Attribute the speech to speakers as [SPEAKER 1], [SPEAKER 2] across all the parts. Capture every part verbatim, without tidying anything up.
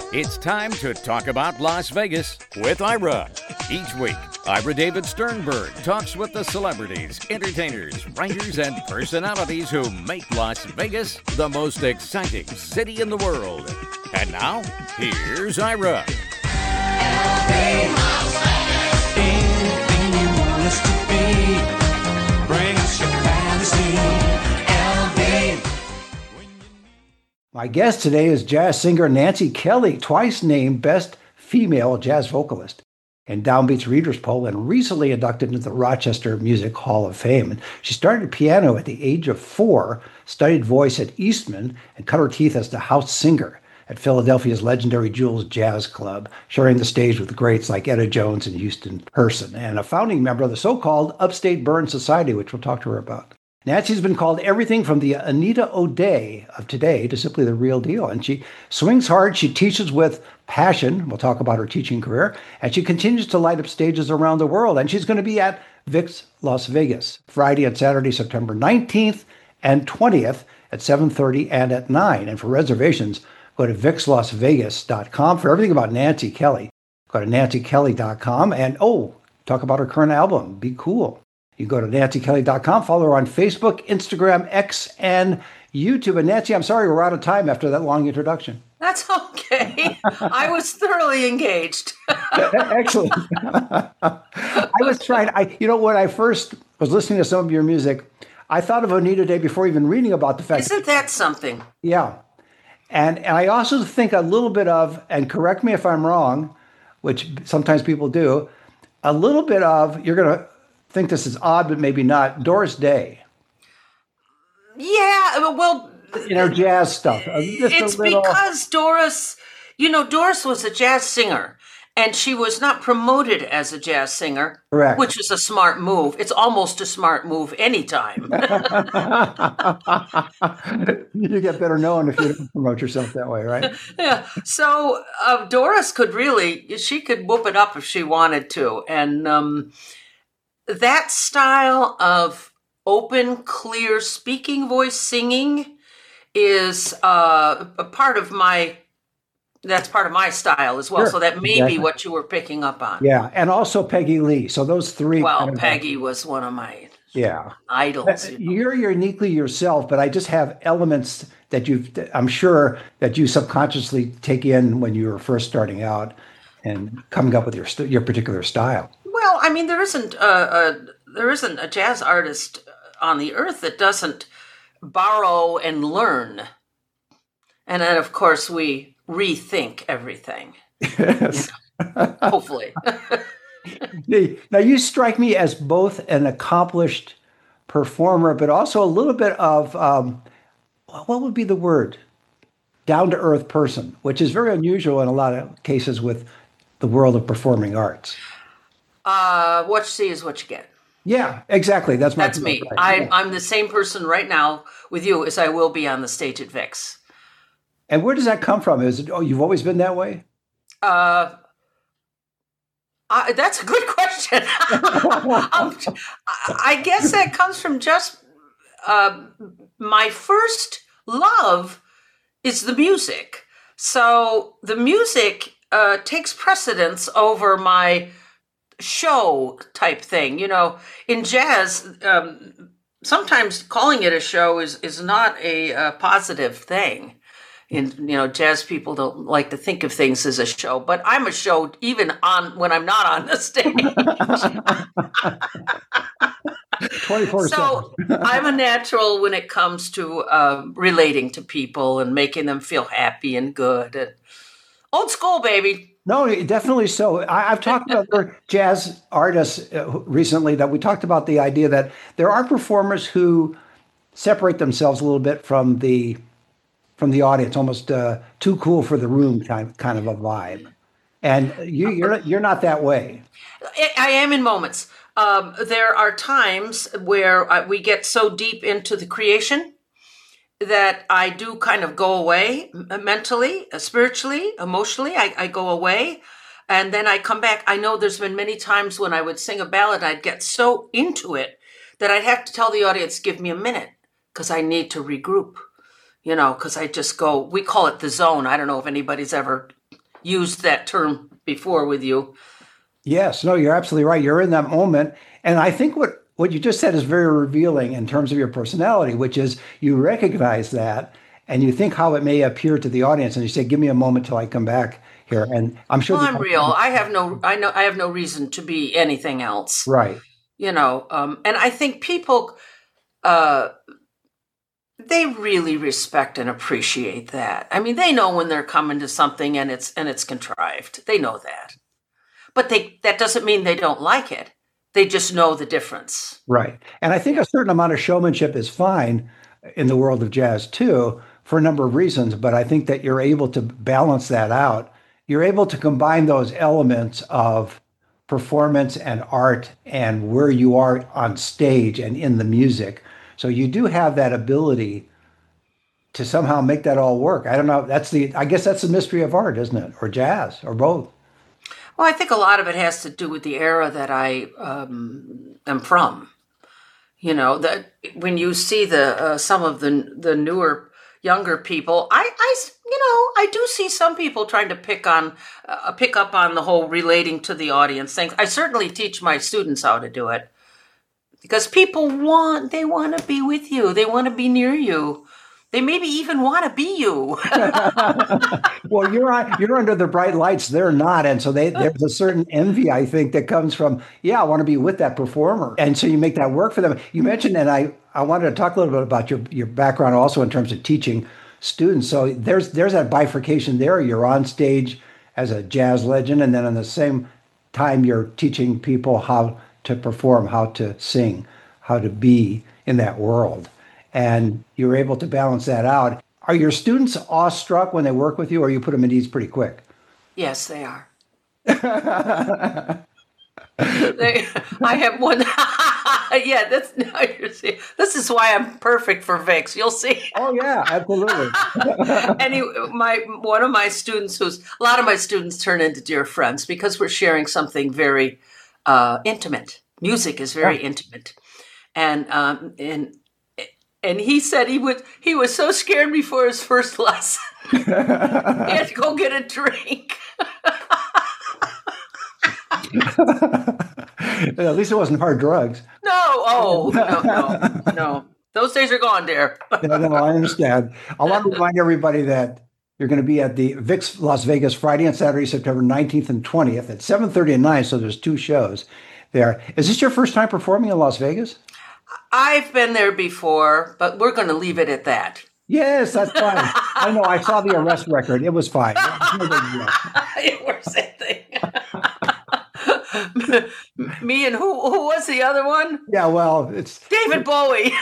[SPEAKER 1] It's time to talk about Las Vegas with Ira. Each week, Ira David Sternberg talks with the celebrities, entertainers, writers, and personalities who make Las Vegas the most exciting city in the world. And now, here's Ira.
[SPEAKER 2] Anything you want us to be, bring us your fantasy, L V.
[SPEAKER 3] My guest today is jazz singer Nancy Kelly, twice named Best Female Jazz Vocalist in Downbeat's Readers Poll and recently inducted into the Rochester Music Hall of Fame. And she started piano at the age of four, studied voice at Eastman, and cut her teeth as the house singer at Philadelphia's legendary Jules Jazz Club, sharing the stage with greats like Etta Jones and Houston Person, and a founding member of the so-called Upstate Burn Society, which we'll talk to her about. Nancy's been called everything from the Anita O'Day of today to simply the real deal. And she swings hard. She teaches with passion. We'll talk about her teaching career. And she continues to light up stages around the world. And she's going to be at Vic's Las Vegas Friday and Saturday, September nineteenth and twentieth at seven thirty and at nine. And for reservations, go to vics las vegas dot com. For everything about Nancy Kelly, go to nancy kelly dot com. And, oh, talk about her current album, Be Cool. You go to nancy kelly dot com, follow her on Facebook, Instagram, X, and YouTube. And Nancy, I'm sorry we're out of time after that long introduction.
[SPEAKER 4] That's okay. I was thoroughly engaged.
[SPEAKER 3] Excellent. I was trying, I, you know, when I first was listening to some of your music, I thought of Anita O'Day before even reading about the fact.
[SPEAKER 4] Isn't that something?
[SPEAKER 3] Yeah. And, and I also think a little bit of, and correct me if I'm wrong, which sometimes people do, a little bit of, you're going to think this is odd, but maybe not, Doris Day.
[SPEAKER 4] Yeah, well,
[SPEAKER 3] you know, jazz stuff. Just
[SPEAKER 4] it's little... because Doris, you know, Doris was a jazz singer, and she was not promoted as a jazz singer,
[SPEAKER 3] correct,
[SPEAKER 4] which is a smart move. It's almost a smart move anytime.
[SPEAKER 3] You get better known if you don't promote yourself that way, right?
[SPEAKER 4] Yeah. So uh, Doris could really, she could whoop it up if she wanted to, and um, that style of open, clear speaking voice singing is uh, a part of my, that's part of my style as well. Sure. So that may exactly. be what you were picking up on.
[SPEAKER 3] Yeah. And also Peggy Lee. So those three.
[SPEAKER 4] Well,
[SPEAKER 3] kind of
[SPEAKER 4] Peggy like, was one of my
[SPEAKER 3] yeah
[SPEAKER 4] idols. You know?
[SPEAKER 3] You're uniquely yourself, but I just have elements that you've, I'm sure that you subconsciously take in when you were first starting out and coming up with your, your particular style.
[SPEAKER 4] Well, I mean, there isn't a, a there isn't a jazz artist on the earth that doesn't borrow and learn, and then of course we rethink everything.
[SPEAKER 3] Yes,
[SPEAKER 4] you know, hopefully.
[SPEAKER 3] Now you strike me as both an accomplished performer, but also a little bit of um, what would be the word? Down to earth person, which is very unusual in a lot of cases with the world of performing arts.
[SPEAKER 4] Uh, what you see is what you get.
[SPEAKER 3] Yeah, exactly. That's my
[SPEAKER 4] That's me.
[SPEAKER 3] Right.
[SPEAKER 4] I,
[SPEAKER 3] yeah.
[SPEAKER 4] I'm the same person right now with you as I will be on the stage at Vic's.
[SPEAKER 3] And where does that come from? Is it, oh, you've always been that way?
[SPEAKER 4] Uh, I, that's a good question. um, I guess that comes from just uh, my first love is the music. So the music uh, takes precedence over my show type thing. You know, in jazz, um, sometimes calling it a show is, is not a, a positive thing. And, you know, jazz people don't like to think of things as a show, but I'm a show even on when I'm not on the stage.
[SPEAKER 3] twenty-four seven.
[SPEAKER 4] So I'm a natural when it comes to uh, relating to people and making them feel happy and good. And old school, baby.
[SPEAKER 3] No, definitely so. I, I've talked about other jazz artists uh, recently that we talked about the idea that there are performers who separate themselves a little bit from the from the audience, almost uh, too cool for the room kind kind of a vibe. And you, you're you're not that way.
[SPEAKER 4] I am in moments. Um, there are times where I, we get so deep into the creation that I do kind of go away mentally, spiritually, emotionally. I, I go away and then I come back. I know there's been many times when I would sing a ballad, I'd get so into it that I'd have to tell the audience, give me a minute because I need to regroup, you know, because I just go, we call it the zone. I don't know if anybody's ever used that term before with you.
[SPEAKER 3] Yes, no, you're absolutely right. You're in that moment. And I think what, what you just said is very revealing in terms of your personality, which is you recognize that and you think how it may appear to the audience. And you say, give me a moment till I come back here. And I'm sure.
[SPEAKER 4] Well,
[SPEAKER 3] the-
[SPEAKER 4] I'm real. I have no, I know, I have no reason to be anything else.
[SPEAKER 3] Right.
[SPEAKER 4] You know, um, and I think people, uh, they really respect and appreciate that. I mean, they know when they're coming to something and it's, and it's contrived. They know that. But they that doesn't mean they don't like it. They just know the difference.
[SPEAKER 3] Right. And I think a certain amount of showmanship is fine in the world of jazz too, for a number of reasons. But I think that you're able to balance that out. You're able to combine those elements of performance and art and where you are on stage and in the music. So you do have that ability to somehow make that all work. I don't know. That's the, I guess that's the mystery of art, isn't it? Or jazz, or both.
[SPEAKER 4] Well, I think a lot of it has to do with the era that I um, am from. You know, that when you see the uh, some of the the newer, younger people, I, I, you know, I do see some people trying to pick on, uh, pick up on the whole relating to the audience thing. I certainly teach my students how to do it because people want, they want to be with you, they want to be near you. They maybe even want to be you.
[SPEAKER 3] Well, you're on, you're under the bright lights. They're not, and so they, there's a certain envy, I think, that comes from, yeah, I want to be with that performer, and so you make that work for them. You mentioned, and I, I wanted to talk a little bit about your your background also in terms of teaching students. So there's there's that bifurcation there. You're on stage as a jazz legend, and then at the same time, you're teaching people how to perform, how to sing, how to be in that world. And you're able to balance that out. Are your students awestruck when they work with you, or you put them at ease pretty quick?
[SPEAKER 4] Yes, they are. they, I have one. Yeah, that's now you're seeing. This is why I'm perfect for Vix. You'll see.
[SPEAKER 3] Oh yeah, absolutely.
[SPEAKER 4] Any my one of my students, who's a lot of my students turn into dear friends because we're sharing something very uh, intimate. Music is very yeah. intimate, and um, and. And he said he was he was so scared before his first lesson. He had to go get a drink.
[SPEAKER 3] At least it wasn't hard drugs.
[SPEAKER 4] No, oh, no, no, no. Those days are gone, dear.
[SPEAKER 3] No, no, I understand. I want to remind everybody that you're going to be at the Vix Las Vegas Friday and Saturday, September nineteenth and twentieth at seven thirty and nine, so there's two shows there. Is this your first time performing in Las Vegas?
[SPEAKER 4] I've been there before, but we're going to leave it at that.
[SPEAKER 3] Yes, that's fine. I know. I saw the arrest record. It was fine.
[SPEAKER 4] It was same thing. Me and who? Who was the other one?
[SPEAKER 3] Yeah, well, it's
[SPEAKER 4] David Bowie.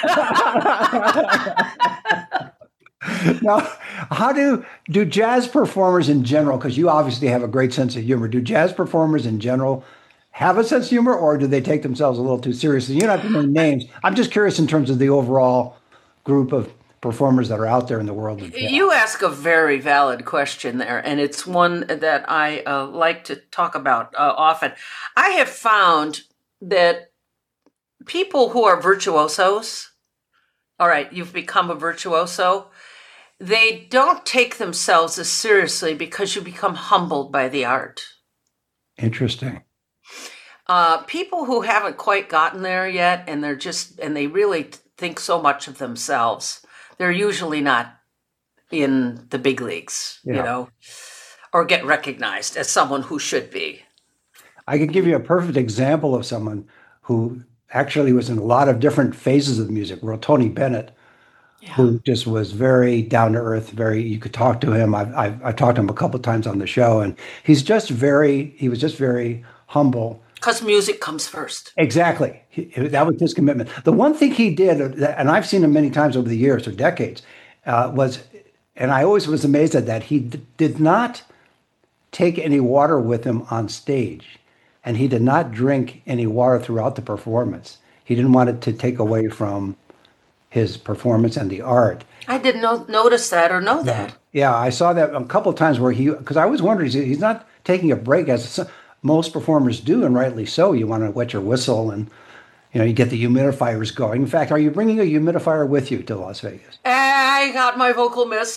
[SPEAKER 3] Now, how do do jazz performers in general? Because you obviously have a great sense of humor. Do jazz performers in general have a sense of humor, or do they take themselves a little too seriously? You don't have to name names. I'm just curious in terms of the overall group of performers that are out there in the world.
[SPEAKER 4] You ask a very valid question there, and it's one that I uh, like to talk about uh, often. I have found that people who are virtuosos, all right, you've become a virtuoso, they don't take themselves as seriously because you become humbled by the art.
[SPEAKER 3] Interesting.
[SPEAKER 4] Uh, people who haven't quite gotten there yet, and they're just, and they really think so much of themselves, they're usually not in the big leagues, yeah. you know, or get recognized as someone who should be.
[SPEAKER 3] I could give you a perfect example of someone who actually was in a lot of different phases of the music world, Tony Bennett, yeah. who just was very down to earth, very, you could talk to him. I've, I've, I've talked to him a couple of times on the show, and he's just very, he was just very humble.
[SPEAKER 4] Because music comes first.
[SPEAKER 3] Exactly. He, that was his commitment. The one thing he did, and I've seen him many times over the years or decades, uh, was, and I always was amazed at that, he d- did not take any water with him on stage, and he did not drink any water throughout the performance. He didn't want it to take away from his performance and the art.
[SPEAKER 4] I didn't know, notice that or know that.
[SPEAKER 3] Yeah, I saw that a couple of times where he, because I was wondering, he's not taking a break as most performers do, and rightly so. You want to wet your whistle, and you know you get the humidifiers going. In fact, are you bringing a humidifier with you to Las Vegas?
[SPEAKER 4] I got my vocal mist.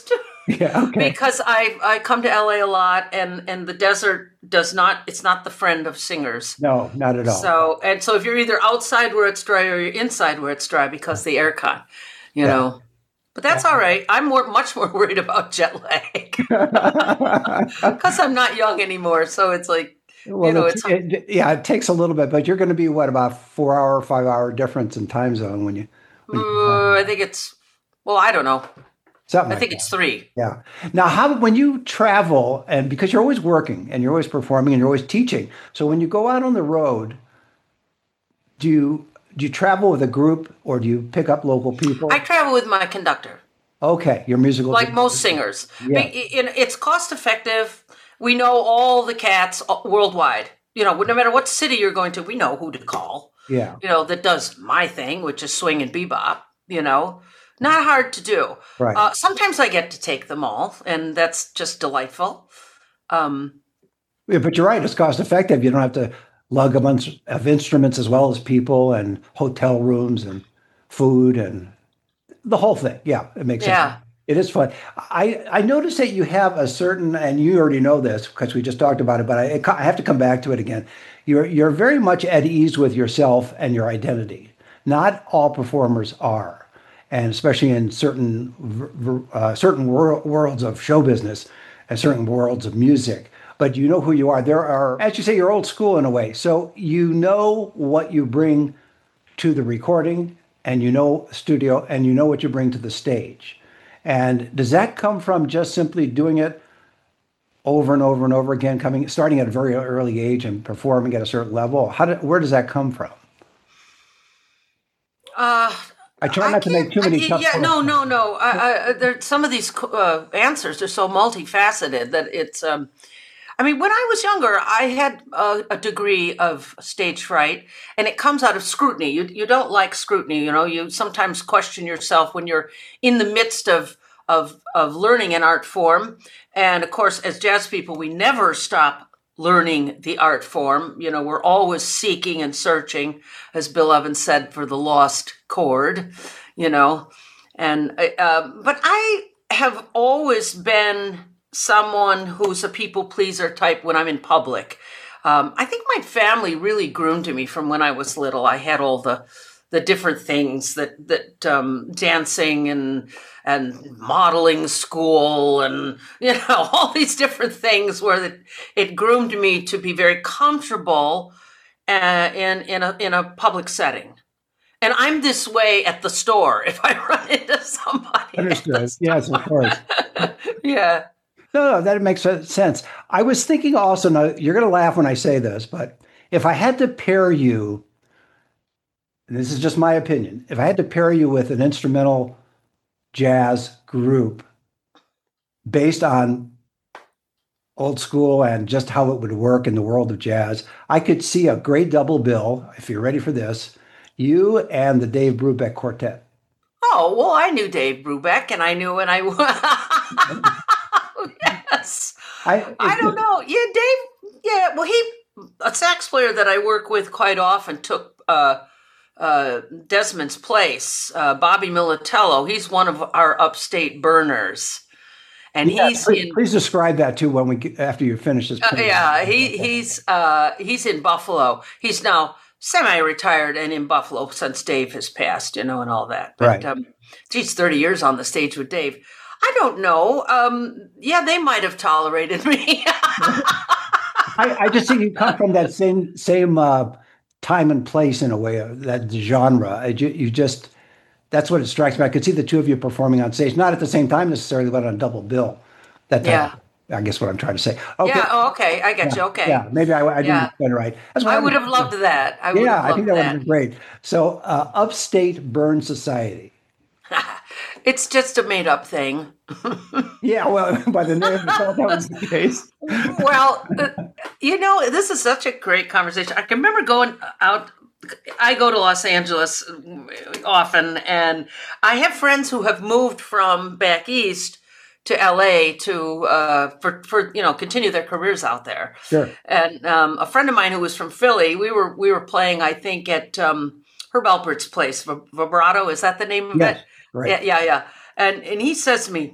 [SPEAKER 3] Yeah, okay.
[SPEAKER 4] Because I I come to L A a lot, and and the desert does not. It's not the friend of singers.
[SPEAKER 3] No, not at all.
[SPEAKER 4] So and so, if you're either outside where it's dry or you're inside where it's dry because the aircon, you
[SPEAKER 3] Yeah.
[SPEAKER 4] know. But that's all right. I'm more much more worried about jet lag because I'm not young anymore. So it's like
[SPEAKER 3] Well,
[SPEAKER 4] you know,
[SPEAKER 3] it's,
[SPEAKER 4] it's
[SPEAKER 3] it, yeah, it takes a little bit, but you're going to be what, about four hour, five hour difference in time zone when you, when you
[SPEAKER 4] uh, I think it's well, I don't know.
[SPEAKER 3] something
[SPEAKER 4] I
[SPEAKER 3] like
[SPEAKER 4] think
[SPEAKER 3] that.
[SPEAKER 4] it's three.
[SPEAKER 3] Yeah. Now, how when you travel, and because you're always working and you're always performing and you're always teaching, so when you go out on the road, do you do you travel with a group or do you pick up local people?
[SPEAKER 4] I travel with my conductor.
[SPEAKER 3] Okay, your musical.
[SPEAKER 4] Like most singers.
[SPEAKER 3] Yeah.
[SPEAKER 4] Be- it- It's cost effective. We know all the cats worldwide. You know, no matter what city you're going to, we know who to call.
[SPEAKER 3] Yeah.
[SPEAKER 4] You know, that does my thing, which is swing and bebop. You know, not hard to do.
[SPEAKER 3] Right.
[SPEAKER 4] Uh, sometimes I get to take them all, and that's just delightful. Um,
[SPEAKER 3] Yeah, but you're right. It's cost effective. You don't have to lug a bunch of instruments as well as people and hotel rooms and food and the whole thing. Yeah, it makes
[SPEAKER 4] Yeah.
[SPEAKER 3] sense. It is fun. I, I noticed that you have a certain, and you already know this because we just talked about it, but I, I have to come back to it again. You're you're very much at ease with yourself and your identity. Not all performers are, and especially in certain ver- ver- uh, certain wor- worlds of show business and certain worlds of music. But you know who you are. There are, as you say, you're old school in a way. So you know what you bring to the recording, and you know studio, and you know what you bring to the stage. And does that come from just simply doing it over and over and over again, coming starting at a very early age and performing at a certain level? How do, where does that come from?
[SPEAKER 4] uh,
[SPEAKER 3] I try not to
[SPEAKER 4] can't-
[SPEAKER 3] make too many
[SPEAKER 4] I-
[SPEAKER 3] tough
[SPEAKER 4] Yeah, no,
[SPEAKER 3] questions.
[SPEAKER 4] no, no. I, I, there, some of these uh, answers are so multifaceted that it's. Um, I mean, when I was younger, I had a, a degree of stage fright, and it comes out of scrutiny. You you don't like scrutiny, you know. You sometimes question yourself when you're in the midst of of of learning an art form, and of course, as jazz people, we never stop learning the art form. You know, we're always seeking and searching, as Bill Evans said, for the lost chord. You know, and uh, but I have always been someone who's a people pleaser type when I'm in public. Um, I think my family really groomed me from when I was little. I had all the the different things that that um, dancing and and modeling school and you know all these different things where it, it groomed me to be very comfortable uh, in in a in a public setting. And I'm this way at the store if I run into somebody.
[SPEAKER 3] Understood. Yes, of course.
[SPEAKER 4] Yeah.
[SPEAKER 3] No, no, that makes sense. I was thinking also, now you're going to laugh when I say this, but if I had to pair you, and this is just my opinion, if I had to pair you with an instrumental jazz group based on old school and just how it would work in the world of jazz, I could see a great double bill, if you're ready for this, you and the Dave Brubeck Quartet.
[SPEAKER 4] Oh, well, I knew Dave Brubeck, and I knew when I yes.
[SPEAKER 3] I,
[SPEAKER 4] I don't know. Yeah, Dave. Yeah, well, he a sax player that I work with quite often took uh, uh, Desmond's place. Uh, Bobby Militello. He's one of our upstate burners, and
[SPEAKER 3] Yeah,
[SPEAKER 4] he's
[SPEAKER 3] please,
[SPEAKER 4] in.
[SPEAKER 3] please describe that too when we get, after you finish this.
[SPEAKER 4] Uh, yeah, he he's uh, he's in Buffalo. He's now semi-retired and in Buffalo since Dave has passed, you know, and all that. But
[SPEAKER 3] Right.
[SPEAKER 4] um, geez, thirty years on the stage with Dave. I don't know. Um, yeah, they might have tolerated me.
[SPEAKER 3] I, I just think you come from that same same uh, time and place in a way, uh, that genre. I, ju- you just that's what it strikes me. I could see the two of you performing on stage, not at the same time necessarily, but on a double bill. That
[SPEAKER 4] Yeah.
[SPEAKER 3] I guess what I'm trying to say. Okay.
[SPEAKER 4] Yeah. Oh, okay. I get you. Okay.
[SPEAKER 3] Yeah, maybe I, I didn't
[SPEAKER 4] Yeah.
[SPEAKER 3] explain it right. That's what
[SPEAKER 4] I would have loved that. I would
[SPEAKER 3] Yeah,
[SPEAKER 4] have
[SPEAKER 3] I
[SPEAKER 4] loved
[SPEAKER 3] think that would have
[SPEAKER 4] that.
[SPEAKER 3] been great. So, uh, Upstate Burn Society.
[SPEAKER 4] It's just a made-up thing.
[SPEAKER 3] Yeah, well, by the name, I thought that was the case.
[SPEAKER 4] Well, uh, you know, this is such a great conversation. I can remember going out. I go to Los Angeles often, and I have friends who have moved from back east to L A to uh, for for you know continue their careers out there.
[SPEAKER 3] Sure.
[SPEAKER 4] And um, a friend of mine who was from Philly, we were we were playing, I think, at um, Herb Alpert's place. Vib- Vibrato, is that the name of
[SPEAKER 3] Yes,
[SPEAKER 4] it?
[SPEAKER 3] right.
[SPEAKER 4] Yeah, yeah, yeah. And and he says to me,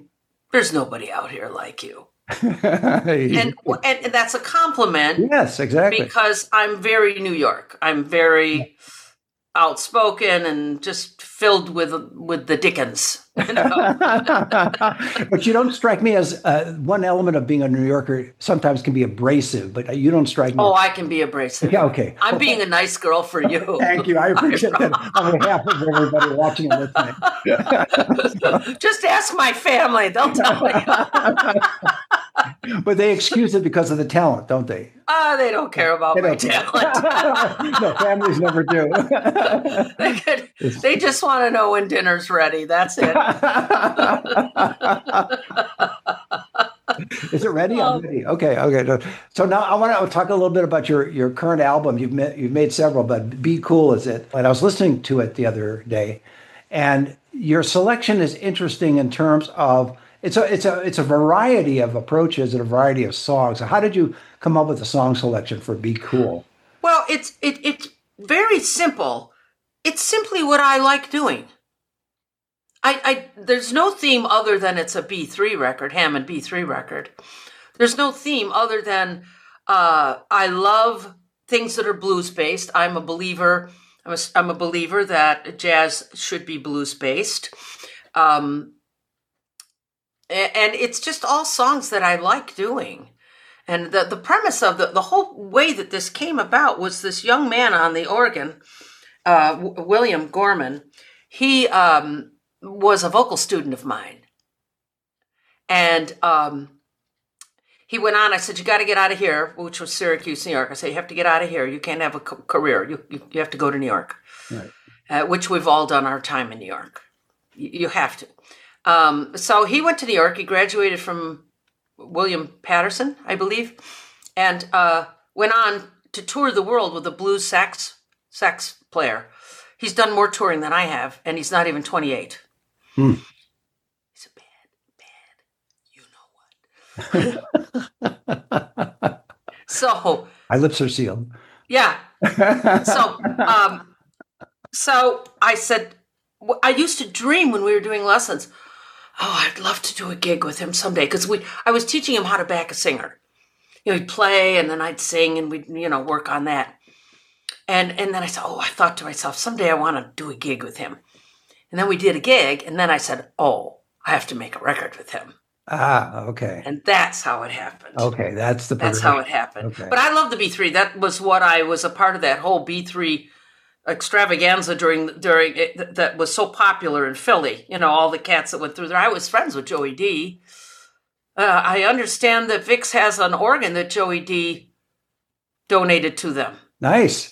[SPEAKER 4] there's nobody out here like you.
[SPEAKER 3] and,
[SPEAKER 4] And, and and that's a compliment
[SPEAKER 3] yes, exactly.
[SPEAKER 4] because I'm very New York. I'm very outspoken and just filled with with the Dickens. You know?
[SPEAKER 3] But you don't strike me as uh, one element of being a New Yorker sometimes can be abrasive, but you don't strike me.
[SPEAKER 4] Oh, I can be abrasive.
[SPEAKER 3] Yeah, okay.
[SPEAKER 4] I'm being a nice girl for you.
[SPEAKER 3] Thank you. I appreciate that on behalf of everybody watching and listening.
[SPEAKER 4] Just ask my family; they'll tell you.
[SPEAKER 3] But they excuse it because of the talent, don't they?
[SPEAKER 4] Ah, they don't care about
[SPEAKER 3] They
[SPEAKER 4] my
[SPEAKER 3] don't.
[SPEAKER 4] talent.
[SPEAKER 3] No, families never do.
[SPEAKER 4] they, could, they just want to know when dinner's ready. That's it.
[SPEAKER 3] Is it ready? I'm ready. Okay, okay. So now I want to talk a little bit about your, your current album. You've made, you've made several, but Be Cool is it. And I was listening to it the other day, and your selection is interesting in terms of it's a it's a it's a variety of approaches and a variety of songs. So how did you come up with the song selection for Be Cool?
[SPEAKER 4] Well, it's it it's very simple. It's simply what I like doing. I, I there's no theme other than it's a B three record, Hammond B three record. There's no theme other than uh, I love things that are blues based. I'm a believer. I'm a, I'm a believer that jazz should be blues based. Um, and it's just all songs that I like doing. And the, the premise of the, the whole way that this came about was this young man on the organ, uh, w- William Gorman. He um, was a vocal student of mine. And um, he went on, I said, you got to get out of here, which was Syracuse, New York. I said, you have to get out of here. You can't have a co- career. You, you you have to go to New York,
[SPEAKER 3] Right.
[SPEAKER 4] uh, which we've all done our time in New York. You, you have to. Um, so he went to New York. He graduated from William Patterson, I believe, and uh, went on to tour the world with a blues sax sax player. He's done more touring than I have, and he's not even twenty-eight.
[SPEAKER 3] Hmm.
[SPEAKER 4] He's a bad, bad, you know what? So
[SPEAKER 3] My lips are sealed.
[SPEAKER 4] yeah. So um, so I said, I used to dream when we were doing lessons, oh, I'd love to do a gig with him someday, because we I was teaching him how to back a singer. You know, he'd play, and then I'd sing, and we'd, you know, work on that. And and then I said, oh, I thought to myself, someday I want to do a gig with him. And then we did a gig, and then I said, oh, I have to make a record with him.
[SPEAKER 3] Ah, okay.
[SPEAKER 4] And that's how it happened.
[SPEAKER 3] Okay, that's the
[SPEAKER 4] That's how it happened.
[SPEAKER 3] Okay.
[SPEAKER 4] But I love the B three. That was what I was a part of, that whole B three extravaganza during during it, that was so popular in Philly. You know, all the cats that went through there. I was friends with Joey D. Uh, I understand that Vix has an organ that Joey D donated to them.
[SPEAKER 3] Nice.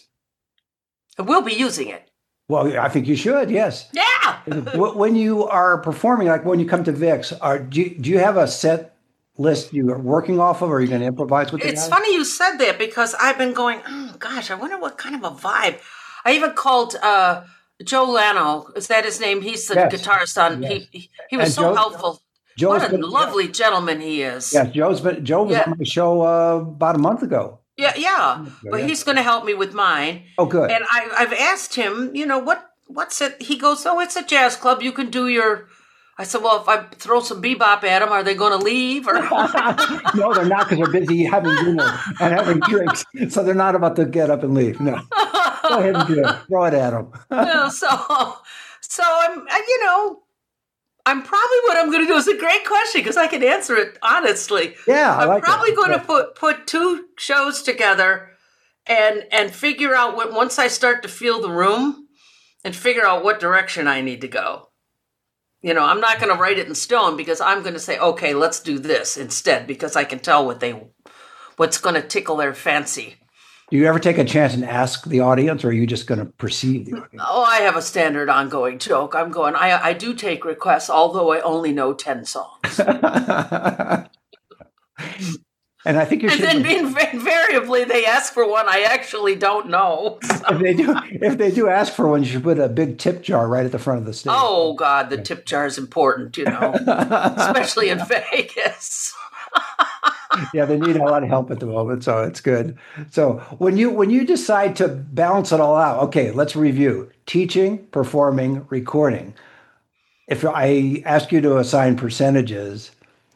[SPEAKER 4] And we'll be using it.
[SPEAKER 3] Well, I think you should, yes.
[SPEAKER 4] Yeah.
[SPEAKER 3] Wh- When you are performing, like when you come to Vix, are, do, you, do you have a set list you are working off of, or are you going to improvise with the
[SPEAKER 4] It's
[SPEAKER 3] guys?
[SPEAKER 4] funny you said that, because I've been going, oh, gosh, I wonder what kind of a vibe. I even called uh, Joe Lano. Is that his name? He's the
[SPEAKER 3] Yes.
[SPEAKER 4] guitarist on.
[SPEAKER 3] Yes.
[SPEAKER 4] He, he he was
[SPEAKER 3] And
[SPEAKER 4] so
[SPEAKER 3] Joe-
[SPEAKER 4] helpful.
[SPEAKER 3] Joe's
[SPEAKER 4] What a
[SPEAKER 3] been-
[SPEAKER 4] lovely gentleman he is.
[SPEAKER 3] Yes, Joe's been, Joe was
[SPEAKER 4] Yeah.
[SPEAKER 3] on my show uh, about a month ago.
[SPEAKER 4] Yeah, yeah. But
[SPEAKER 3] yeah.
[SPEAKER 4] he's going to help me with mine.
[SPEAKER 3] Oh, good.
[SPEAKER 4] And I, I've asked him, you know, what what's it? He goes, oh, it's a jazz club. You can do your. I said, well, if I throw some bebop at them, are they going to leave? Or
[SPEAKER 3] No, they're not, because they're busy having dinner and having drinks. So they're not about to get up and leave. No. Go ahead and do it. Throw it at them.
[SPEAKER 4] Yeah, so, so I'm, uh, you know, I'm probably, what I'm going to do is a great question, because I can answer it honestly.
[SPEAKER 3] Yeah, I
[SPEAKER 4] I'm
[SPEAKER 3] like
[SPEAKER 4] probably
[SPEAKER 3] that.
[SPEAKER 4] going
[SPEAKER 3] Yeah.
[SPEAKER 4] to put put two shows together, and and figure out what, once I start to feel the room, and figure out what direction I need to go. You know, I'm not going to write it in stone, because I'm going to say, okay, let's do this instead, because I can tell what they, what's going to tickle their fancy.
[SPEAKER 3] Do you ever take a chance and ask the audience, or are you just going to perceive the audience?
[SPEAKER 4] Oh, I have a standard ongoing joke. I'm going, I, I do take requests, although I only know ten songs.
[SPEAKER 3] And I think you
[SPEAKER 4] And
[SPEAKER 3] should.
[SPEAKER 4] then inv- invariably they ask for one I actually don't know.
[SPEAKER 3] If they do, if they do ask for one, you should put a big tip jar right at the front of the stage.
[SPEAKER 4] Oh, God, the tip jar is important, you know, especially in Vegas.
[SPEAKER 3] Yeah, they need a lot of help at the moment, so it's good. So when you when you decide to balance it all out, okay, let's review: teaching, performing, recording. If I ask you to assign percentages,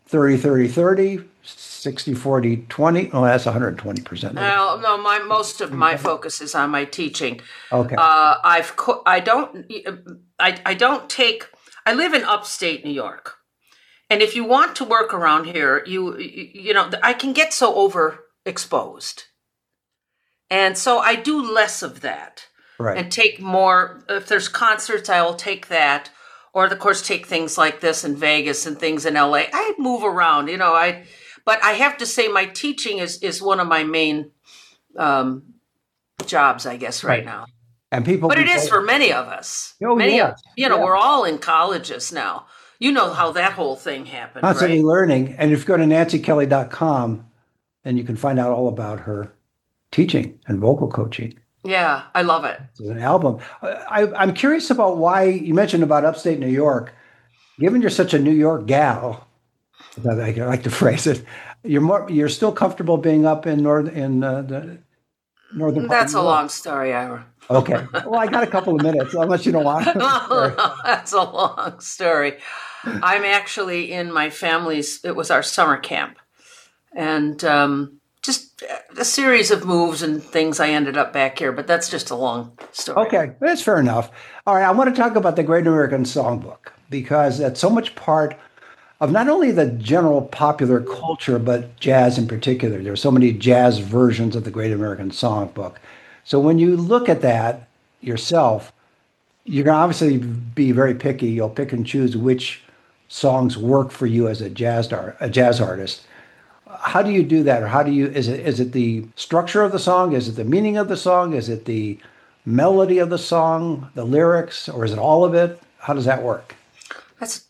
[SPEAKER 3] thirty thirty thirty, sixty forty twenty. Oh, that's one hundred twenty percent.
[SPEAKER 4] No, no, my most of my focus is on my teaching.
[SPEAKER 3] Okay.
[SPEAKER 4] Uh, I've co- I don't I I don't take I live in upstate New York. And if you want to work around here, you you, you know, I can get so overexposed. And so I do less of that.
[SPEAKER 3] Right.
[SPEAKER 4] And take more if there's concerts, I will take that. Or of course take things like this in Vegas and things in L A. I move around, you know, I but I have to say my teaching is is one of my main um, jobs, I guess, right,
[SPEAKER 3] Right.
[SPEAKER 4] now.
[SPEAKER 3] And people,
[SPEAKER 4] But it
[SPEAKER 3] can
[SPEAKER 4] is
[SPEAKER 3] say-
[SPEAKER 4] for many of us.
[SPEAKER 3] Oh,
[SPEAKER 4] many
[SPEAKER 3] yes.
[SPEAKER 4] of you know,
[SPEAKER 3] Yeah.
[SPEAKER 4] we're all in colleges now. You know how that whole thing happened,
[SPEAKER 3] constantly
[SPEAKER 4] right?
[SPEAKER 3] learning. And if you go to nancy kelly dot com, then you can find out all about her teaching and vocal coaching.
[SPEAKER 4] Yeah, I love it.
[SPEAKER 3] It's an album. I, I'm curious about why you mentioned about upstate New York. Given you're such a New York gal, as I like I like to phrase it, you're more you're still comfortable being up in north in uh, the northern. part of
[SPEAKER 4] That's a
[SPEAKER 3] New York.
[SPEAKER 4] long story, Ira.
[SPEAKER 3] Okay. Well, I got a couple of minutes, unless you don't want.
[SPEAKER 4] That's a long story. I'm actually in my family's, it was our summer camp. And um, just a series of moves and things, I ended up back here, but that's just a long story.
[SPEAKER 3] Okay, that's fair enough. All right, I want to talk about the Great American Songbook because that's so much part of not only the general popular culture, but jazz in particular. There are so many jazz versions of the Great American Songbook. So when you look at that yourself, you're going to obviously be very picky. You'll pick and choose which songs work for you as a jazz art, a jazz artist. How do you do that, or how do you? Is it is it the structure of the song? Is it the meaning of the song? Is it the melody of the song, the lyrics, or is it all of it? How does that work?
[SPEAKER 4] That's,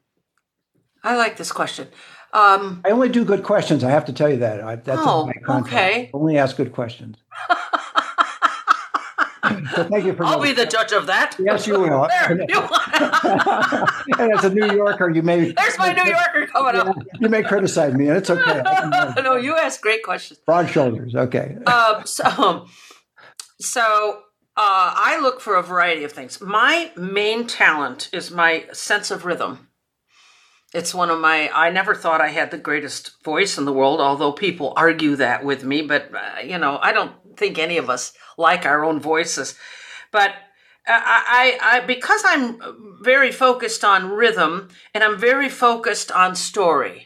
[SPEAKER 4] I like this question. Um,
[SPEAKER 3] I only do good questions. I have to tell you that. I, that's
[SPEAKER 4] Oh,
[SPEAKER 3] my contract.
[SPEAKER 4] okay.
[SPEAKER 3] I only ask good questions. So thank you for.
[SPEAKER 4] I'll be the judge of that.
[SPEAKER 3] Yes, you will.
[SPEAKER 4] There,
[SPEAKER 3] And,
[SPEAKER 4] you-
[SPEAKER 3] and as a New Yorker, you may
[SPEAKER 4] there's my New Yorker coming up.
[SPEAKER 3] you may criticize me, and it's okay. I can manage.
[SPEAKER 4] No, you ask great questions.
[SPEAKER 3] Broad shoulders. Okay.
[SPEAKER 4] Um, so, so uh, I look for a variety of things. My main talent is my sense of rhythm. It's one of my, I never thought I had the greatest voice in the world, although people argue that with me, but, uh, you know, I don't think any of us like our own voices. But I, I, I, because I'm very focused on rhythm and I'm very focused on story,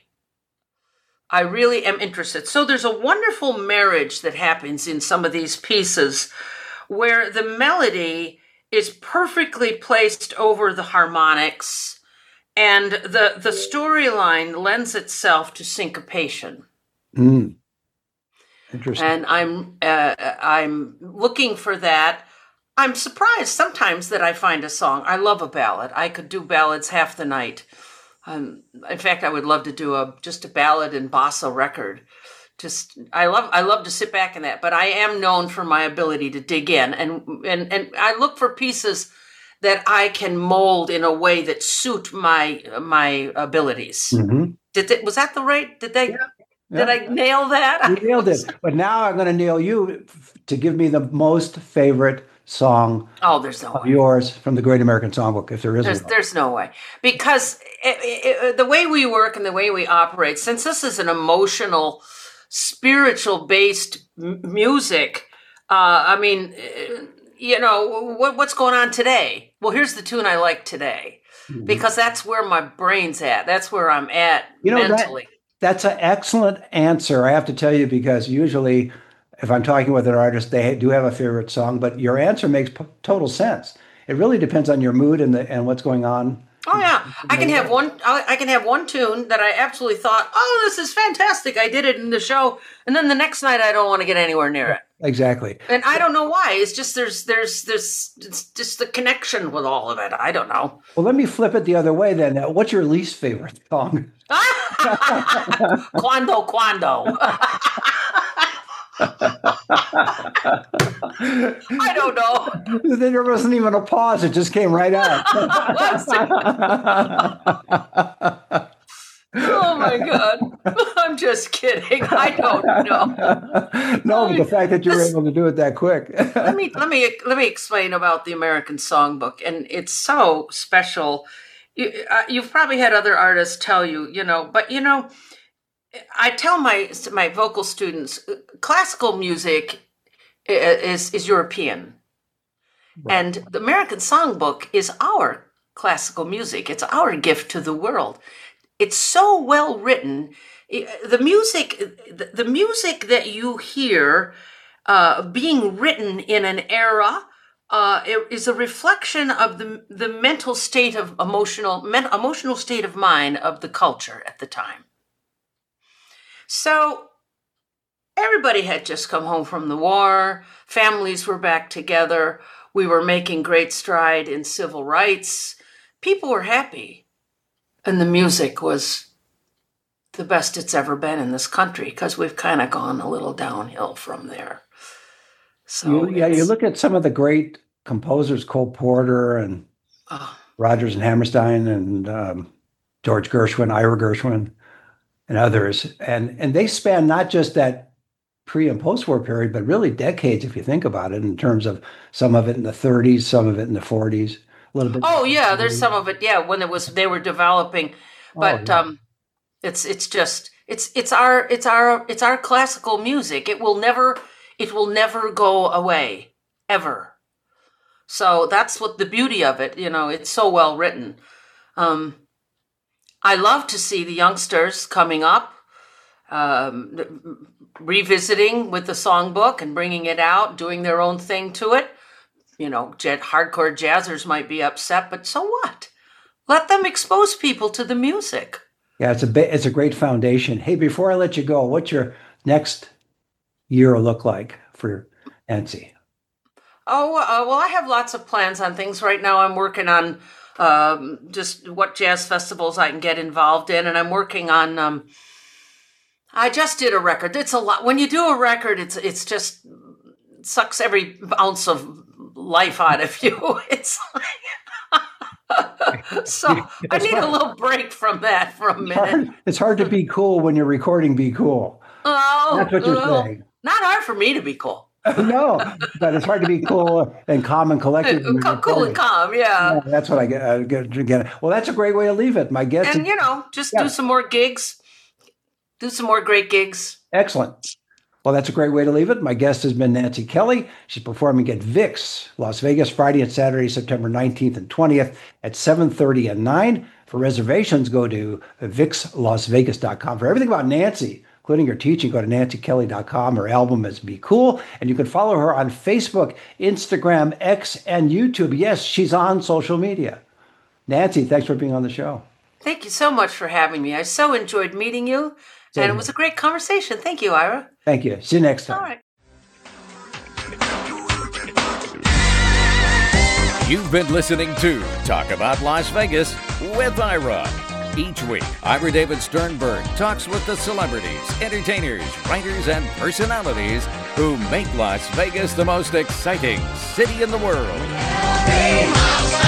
[SPEAKER 4] I really am interested. So there's a wonderful marriage that happens in some of these pieces where the melody is perfectly placed over the harmonics and the, the storyline lends itself to syncopation.
[SPEAKER 3] Mm. Interesting.
[SPEAKER 4] And I'm uh, I'm looking for that. I'm surprised sometimes that I find a song. I love a ballad. I could do ballads half the night. Um, in fact, I would love to do a just a ballad and bossa record. Just I love I love to sit back in that. But I am known for my ability to dig in, and and and I look for pieces that I can mold in a way that suit my my abilities.
[SPEAKER 3] Mhm.
[SPEAKER 4] Did they, was that the right? Did they? Did I nail that?
[SPEAKER 3] You nailed it. But now I'm going to nail you f- to give me the most favorite song
[SPEAKER 4] Oh, there's no
[SPEAKER 3] of
[SPEAKER 4] way.
[SPEAKER 3] yours from the Great American Songbook, if there is
[SPEAKER 4] There's,
[SPEAKER 3] one.
[SPEAKER 4] there's no way. Because it, it, the way we work and the way we operate, since this is an emotional, spiritual based m- music, uh, I mean, uh, you know, what, what's going on today? Well, here's the tune I like today. Because that's where my brain's at. That's where I'm at
[SPEAKER 3] You know, that-
[SPEAKER 4] mentally.
[SPEAKER 3] That's an excellent answer, I have to tell you, because usually if I'm talking with an artist, they do have a favorite song, but your answer makes p- total sense. It really depends on your mood and the and what's going on.
[SPEAKER 4] Oh yeah, I can have one. I I can have one tune that I absolutely thought, "Oh, this is fantastic! I did it in the show," and then the next night I don't want to get anywhere near it,
[SPEAKER 3] Exactly.
[SPEAKER 4] and I don't know why. It's just there's there's there's it's just the connection with all of it. I don't know.
[SPEAKER 3] Well, let me flip it the other way then. Uh, What's your least favorite song?
[SPEAKER 4] Quando, quando. I don't know.
[SPEAKER 3] There wasn't even a pause. It just came right out.
[SPEAKER 4] Oh my God. I'm just kidding. I don't know.
[SPEAKER 3] No, but the fact that you were
[SPEAKER 4] This-
[SPEAKER 3] able to do it that quick.
[SPEAKER 4] let me let me let me explain about the American Songbook, and it's so special you, uh, you've probably had other artists tell you, you know, but you know, I tell my my vocal students, classical music is is European, right. And the American Songbook is our classical music. It's our gift to the world. It's so well written. The music, the music that you hear uh, being written in an era uh, is a reflection of the the mental state of emotional men, emotional state of mind of the culture at the time. So everybody had just come home from the war. Families were back together. We were making great stride in civil rights. People were happy. And the music was the best it's ever been in this country, because we've kind of gone a little downhill from there. So
[SPEAKER 3] you, yeah, you look at some of the great composers, Cole Porter and oh. Rodgers and Hammerstein and um, George Gershwin, Ira Gershwin, and others. And and they span not just that pre and post-war period, but really decades, if you think about it, in terms of some of it in the thirties, some of it in the forties, a little bit.
[SPEAKER 4] Oh yeah, there's some of it. Yeah, when it was they were developing, but oh, yeah. um, it's it's just it's it's our it's our it's our classical music. It will never it will never go away ever. So that's what the beauty of it. You know, it's so well written. Um, I love to see the youngsters coming up, um, revisiting with the songbook and bringing it out, doing their own thing to it. You know, jet, hardcore jazzers might be upset, but so what? Let them expose people to the music.
[SPEAKER 3] Yeah, it's a bit, it's a great foundation. Hey, before I let you go, what's your next year look like for Nancy?
[SPEAKER 4] Oh, uh, well, I have lots of plans on things. Right now I'm working on um, just what jazz festivals I can get involved in, and I'm working on, um, I just did a record. It's a lot. When you do a record, it's it's just it sucks every ounce of life out of you. It's like, so I need a little break from that for a minute.
[SPEAKER 3] It's hard, it's hard to be cool when you're recording Be Cool.
[SPEAKER 4] Oh,
[SPEAKER 3] that's what you're
[SPEAKER 4] oh,
[SPEAKER 3] saying.
[SPEAKER 4] Not hard for me to be cool.
[SPEAKER 3] No, but it's hard to be cool and calm and collected.
[SPEAKER 4] Cool, cool and calm, yeah.
[SPEAKER 3] yeah that's what I get, I get, get. Well, that's a great way to leave it. My guess,
[SPEAKER 4] and
[SPEAKER 3] is,
[SPEAKER 4] you know, just
[SPEAKER 3] yeah.
[SPEAKER 4] do some more gigs, do some more great gigs.
[SPEAKER 3] Excellent. Well, that's a great way to leave it. My guest has been Nancy Kelly. She's performing at VIX, Las Vegas, Friday and Saturday, September nineteenth and twentieth at seven thirty and nine. For reservations, go to vix las vegas dot com. For everything about Nancy, including her teaching, go to nancy kelly dot com. Her album is Be Cool. And you can follow her on Facebook, Instagram, X, and YouTube. Yes, she's on social media. Nancy, thanks for being on the show.
[SPEAKER 4] Thank you so much for having me. I so enjoyed meeting you. And it was a great conversation. Thank you, Ira.
[SPEAKER 3] Thank you. See you next time.
[SPEAKER 4] All right.
[SPEAKER 1] You've been listening to Talk About Las Vegas with Ira. Each week, Ira David Sternberg talks with the celebrities, entertainers, writers, and personalities who make Las Vegas the most exciting city in the world.